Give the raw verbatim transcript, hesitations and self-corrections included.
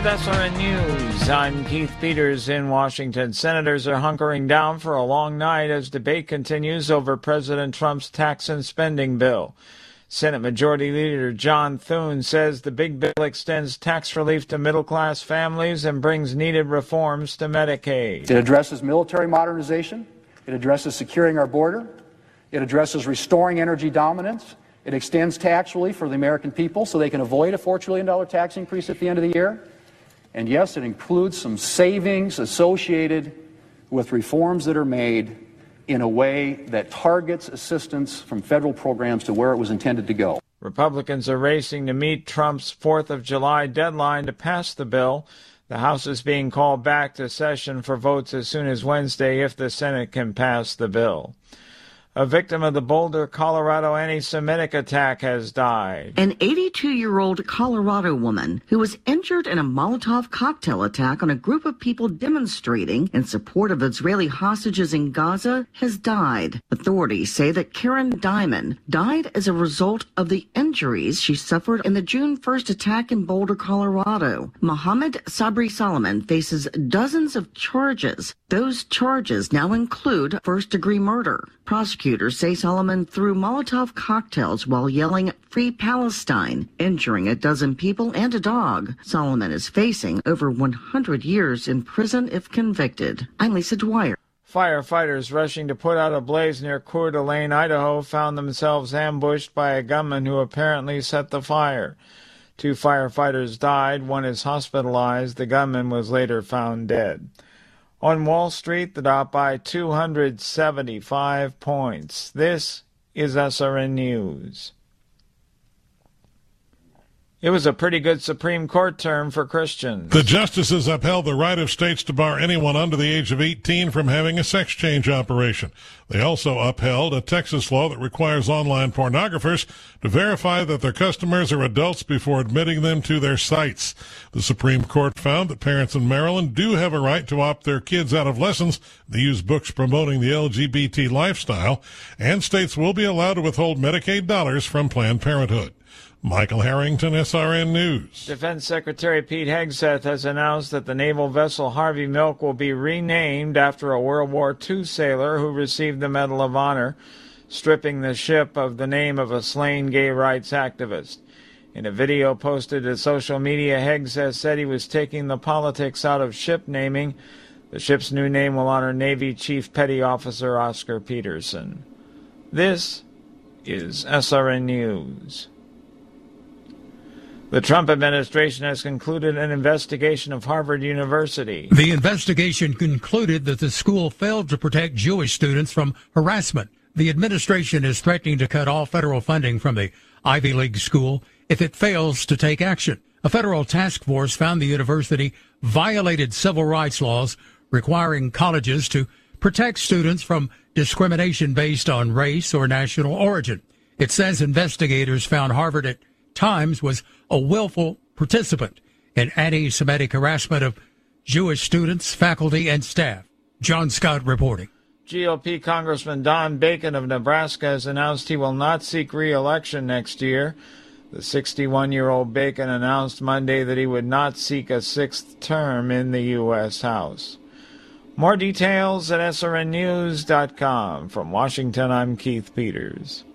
With S R N News, I'm Keith Peters in Washington. Senators are hunkering down for a long night as debate continues over President Trump's tax and spending bill. Senate Majority Leader John Thune says the big bill extends tax relief to middle-class families and brings needed reforms to Medicaid. It addresses military modernization. It addresses securing our border. It addresses restoring energy dominance. It extends tax relief for the American people so they can avoid a four trillion dollars tax increase at the end of the year. And yes, it includes some savings associated with reforms that are made in a way that targets assistance from federal programs to where it was intended to go. Republicans are racing to meet Trump's fourth of July deadline to pass the bill. The House is being called back to session for votes as soon as Wednesday if the Senate can pass the bill. A victim of the Boulder, Colorado anti-Semitic attack has died. An eighty-two-year-old Colorado woman who was injured in a Molotov cocktail attack on a group of people demonstrating in support of Israeli hostages in Gaza has died. Authorities say that Karen Diamond died as a result of the injuries she suffered in the June first attack in Boulder, Colorado. Mohammed Sabri Solomon faces dozens of charges. Those charges now include first-degree murder. Prosecutors say Solomon threw Molotov cocktails while yelling "Free Palestine," injuring a dozen people and a dog. Solomon is facing over one hundred years in prison if convicted. I'm Lisa Dwyer. Firefighters rushing to put out a blaze near Coeur d'Alene, Idaho, found themselves ambushed by a gunman who apparently set the fire. Two firefighters died. One is hospitalized. The gunman was later found dead. On Wall Street, the Dow by two hundred seventy-five points. This is S R N News. It was a pretty good Supreme Court term for Christians. The justices upheld the right of states to bar anyone under the age of eighteen from having a sex change operation. They also upheld a Texas law that requires online pornographers to verify that their customers are adults before admitting them to their sites. The Supreme Court found that parents in Maryland do have a right to opt their kids out of lessons that use books promoting the L G B T lifestyle, and states will be allowed to withhold Medicaid dollars from Planned Parenthood. Michael Harrington, S R N News. Defense Secretary Pete Hegseth has announced that the naval vessel Harvey Milk will be renamed after a World War Two sailor who received the Medal of Honor, stripping the ship of the name of a slain gay rights activist. In a video posted to social media, Hegseth said he was taking the politics out of ship naming. The ship's new name will honor Navy Chief Petty Officer Oscar Peterson. This is S R N News. The Trump administration has concluded an investigation of Harvard University. The investigation concluded that the school failed to protect Jewish students from harassment. The administration is threatening to cut all federal funding from the Ivy League school if it fails to take action. A federal task force found the university violated civil rights laws requiring colleges to protect students from discrimination based on race or national origin. It says investigators found Harvard at times was a willful participant in anti-Semitic harassment of Jewish students, faculty, and staff. John Scott reporting. G O P Congressman Don Bacon of Nebraska has announced he will not seek re-election next year. The sixty-one-year-old Bacon announced Monday that he would not seek a sixth term in the U S House. More details at S R N news dot com. From Washington, I'm Keith Peters.